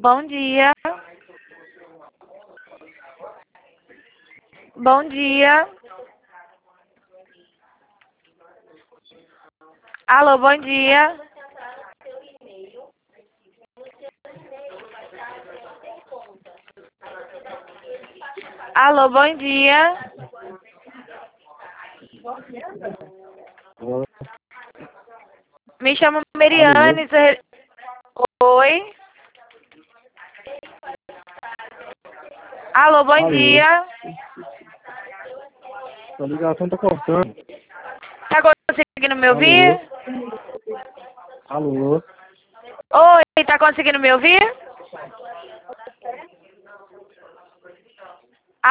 Bom dia. Bom dia. Alô, bom dia. Alô, bom dia. Me chamo Meriane. Oi. Alô, bom dia. A ligação tá cortando. Tá conseguindo me ouvir? Alô? Oi, tá conseguindo me ouvir?